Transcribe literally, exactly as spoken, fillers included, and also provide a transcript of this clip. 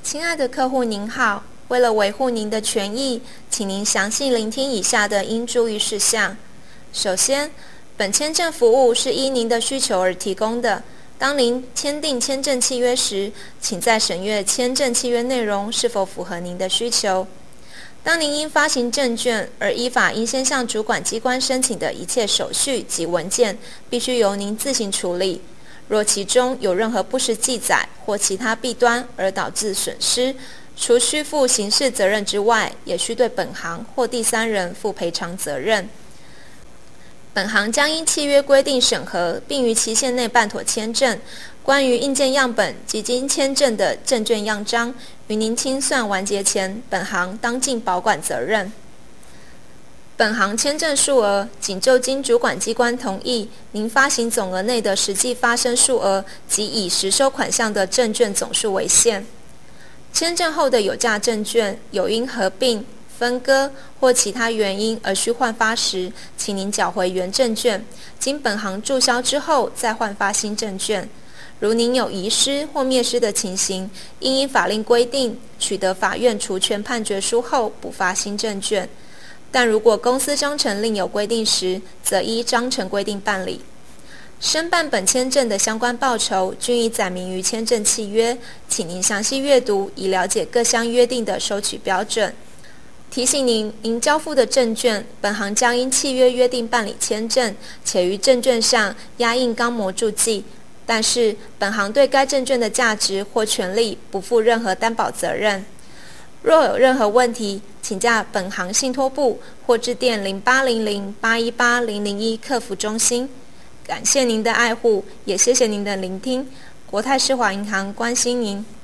亲爱的客户您好，为了维护您的权益，请您详细聆听以下的应注意事项。首先，本签证服务是依您的需求而提供的。当您签订签证契约时，请在审阅签证契约内容是否符合您的需求。当您因发行证券而依法应先向主管机关申请的一切手续及文件，必须由您自行处理。若其中有任何不实记载或其他弊端而导致损失，除需负刑事责任之外，也需对本行或第三人负赔偿责任。本行将依契约规定审核，并于期限内办妥签证。关于印件样本及经签证的证券样章，于您清算完结前，本行当尽保管责任。本行签证数额仅就经主管机关同意，您发行总额内的实际发生数额及已实收款项的证券总数为限。签证后的有价证券有因合并、分割或其他原因而需换发时，请您缴回原证券，经本行注销之后再换发新证券。如您有遗失或灭失的情形，应依法令规定取得法院除权判决书后补发新证券。但如果公司章程另有规定时，则依章程规定办理。申办本签证的相关报酬均已载明于签证契约，请您详细阅读，以了解各项约定的收取标准。提醒您，您交付的证券，本行将因契约约定办理签证，且于证券上压印钢模注记，但是本行对该证券的价值或权利不负任何担保责任。若有任何问题，请假本行信托部或致电零八零零八一八零零一客服中心。感谢您的爱护，也谢谢您的聆听。国泰世华银行关心您。